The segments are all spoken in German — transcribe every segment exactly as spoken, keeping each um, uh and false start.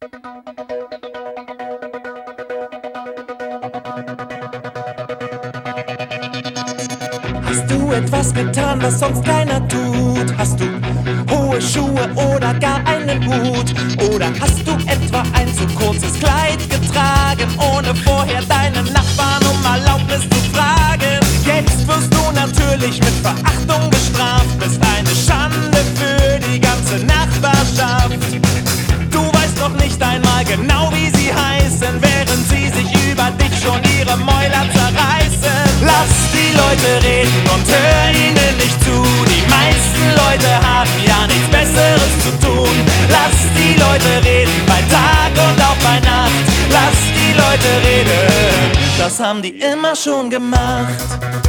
Hast du etwas getan, was sonst keiner tut? Hast du hohe Schuhe oder gar einen Hut? Oder hast du etwa ein zu kurzes Kleid getragen, ohne vorher deinen Nachbarn um Erlaubnis zu fragen? Jetzt wirst du natürlich mit Verachtung bestraft, bist eine Schande für die ganze Nachbarschaft. Du weißt noch nicht einmal genau, wie sie heißen, während sie sich über dich schon ihre Mäuler zerreißen. Lass die Leute reden und hör ihnen nicht zu. Die meisten Leute haben ja nichts Besseres zu tun. Lass die Leute reden bei Tag und auch bei Nacht. Lass die Leute reden, das haben die immer schon gemacht.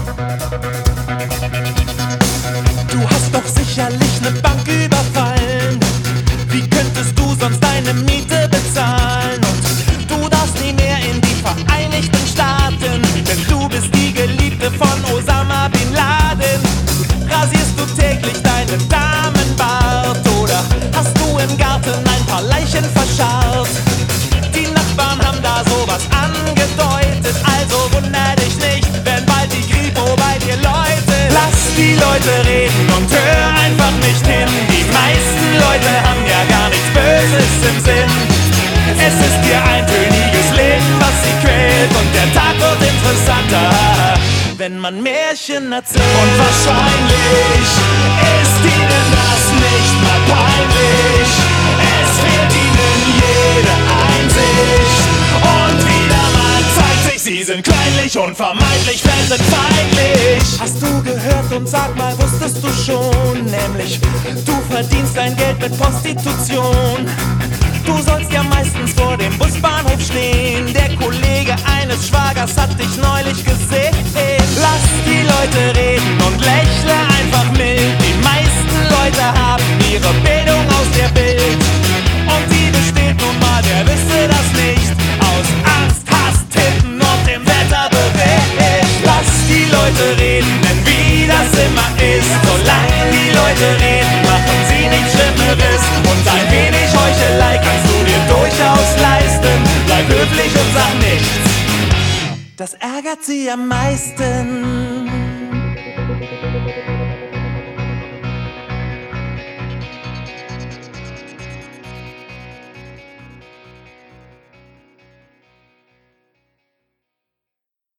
Du hast doch sicherlich ne Bank überfallen. Wie könntest du sonst deine Miete bezahlen? Und du darfst nie mehr in die Vereinigten Staaten, denn du bist die Geliebte von Osama Bin Laden. Rasierst du täglich deinen Damenbart oder hast du im Garten ein paar Leichen verscharrt? Die Nachbarn haben da sowas angedeutet, also wunder dich nicht, wenn bald die Kripo bei dir läutet. Lass die Leute reden und hör einfach nicht hin. Die meisten Leute haben ja gar nichts Böses im Sinn. Es ist ihr eintöniges Leben, was sie quält, und der Tag wird interessanter, wenn man Märchen erzählt. Und wahrscheinlich ist ihnen das nicht mal peinlich. Es fehlt ihnen jede Einsicht. Und wieder mal zeigt sich, sie sind kleinlich und vermeintlich fremdenfeindlich. Hast du gehört und sag mal, wusstest du schon? Nämlich, du verdienst dein Geld mit Prostitution. Du sollst ja meistens vor dem Busbahnhof stehen. Der Kollege eines Schwagers hat dich neulich gesehen. Lass die Leute reden und lächle einfach mild. Die meisten Leute haben ihre Bildung aus der Bild. Und die besteht nun mal, wer wisse das nicht, aus Angst, Hass, Titten und dem Wetterbericht. Lass die Leute reden, denn wie das immer ist, solange die Leute reden, machen sie nichts Schlimmeres. Und ein wenig Heuchelei kannst du dir durchaus leisten. Bleib höflich und sag nichts, das ärgert sie am meisten.